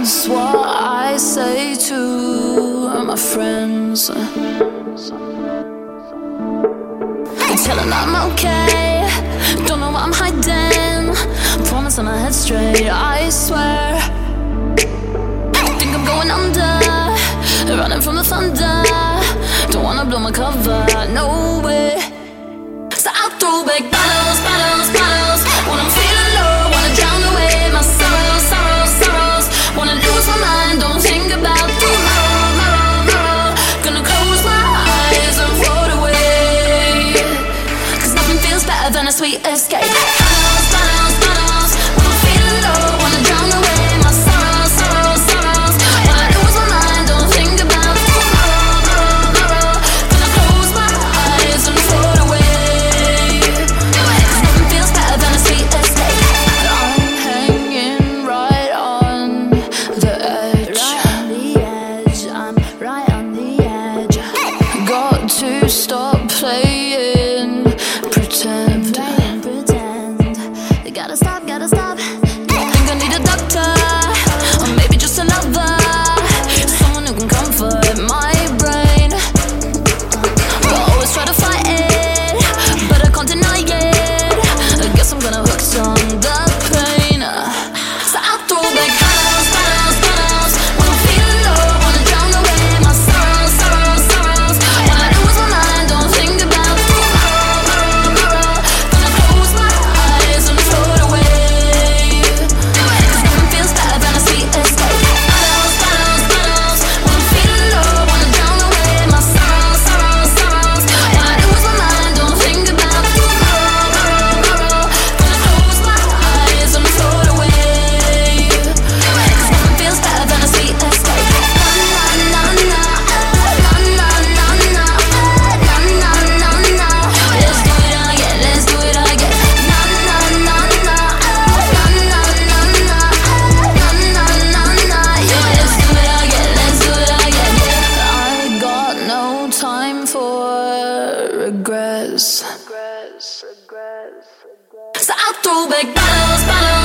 That's what I say to my friends. Tell them I'm okay, don't know what I'm hiding. Promise I'ma head straight, I swear. Think I'm going under, running from the thunder. Don't wanna blow my cover, no way. So I'll throw back bottles, bottles, bottles. When I'm feeling low, wanna drown away my sorrows, sorrows, sorrows. Wanna lose my mind, don't think about tomorrow, tomorrow, tomorrow. Gonna close my eyes and float away. Cause nothing feels better than a sweet escape. Bottles, bottles, bottles. When I'm feeling low, wanna drown away my sorrows, sorrows, sorrows. Wanna lose my mind, don't think about tomorrow, tomorrow, tomorrow. Gonna close my eyes and float away. Cause nothing feels better than a sweet escape. I'm hanging right on the edge. Right on the edge, I'm right on the edge. Got to stop playing pretend. Playing pretend. You gotta stop, gotta stop. Think I need a doctor, or maybe just a lover, someone who can comfort my brain. But I always try to fight it, but I can't deny it. I guess I'm gonna hook on the pain. So I'll throw back bottles, bottles, bottles. When I'm feeling low, wanna drown away my sorrows, sorrows, sorrows. Wanna lose my mind, don't think about tomorrow, tomorrow, tomorrow. Gonna close my eyes and float away. Cause nothing feels better than a sweet escape. Bottles, bottles, bottles. When I'm feeling low, wanna drown away my sorrows, sorrows, sorrows. Wanna lose my mind, don't think about tomorrow, tomorrow, tomorrow. Gonna close my eyes and float away. Cause nothing feels better than a sweet escape. Na na na na na na na na na na na. Let's do it again, let's do it again. Na na na na na na na na na na na. Yeah, let's do it again, let's do it again. I got no time for regrets. So I'll throw back bottles, bottles.